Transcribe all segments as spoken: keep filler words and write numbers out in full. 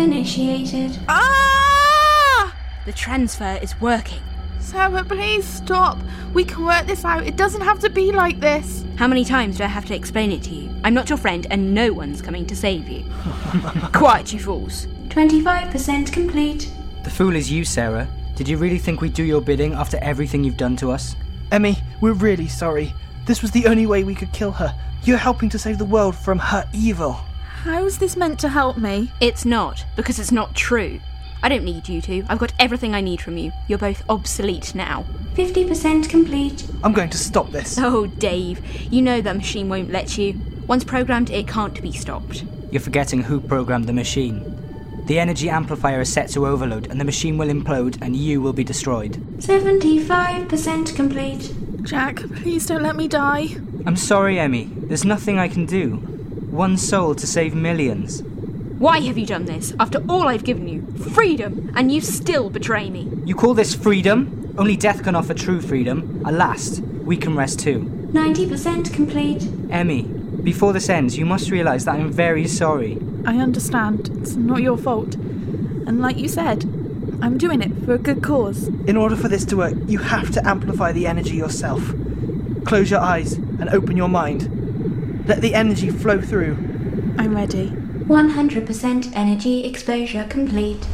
initiated. Ah! The transfer is working. Sarah, please stop. We can work this out. It doesn't have to be like this. How many times do I have to explain it to you? I'm not your friend and no one's coming to save you. Quiet, you fools. twenty-five percent complete. The fool is you, Sarah. Did you really think we'd do your bidding after everything you've done to us? Emmy, we're really sorry. This was the only way we could kill her. You're helping to save the world from her evil. How is this meant to help me? It's not, because it's not true. I don't need you to. I've got everything I need from you. You're both obsolete now. fifty percent complete. I'm going to stop this. Oh, Dave, you know that machine won't let you. Once programmed, it can't be stopped. You're forgetting who programmed the machine. The energy amplifier is set to overload and the machine will implode and you will be destroyed. seventy-five percent complete. Jack, please don't let me die. I'm sorry, Emmy. There's nothing I can do. One soul to save millions. Why have you done this? After all I've given you, freedom, and you still betray me. You call this freedom? Only death can offer true freedom. At last, we can rest too. ninety percent complete. Emmy, before this ends, you must realise that I'm very sorry. I understand. It's not your fault. And like you said, I'm doing it for a good cause. In order for this to work, you have to amplify the energy yourself. Close your eyes and open your mind. Let the energy flow through. I'm ready. one hundred percent energy exposure complete.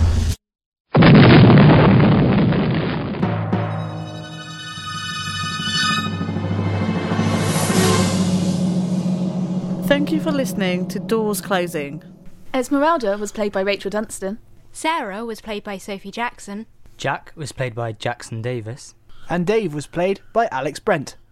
Thank you for listening to Doors Closing. Esmeralda was played by Rachel Dunstan. Sarah was played by Sophie Jackson. Jack was played by Jackson Davis. And Dave was played by Alex Brent.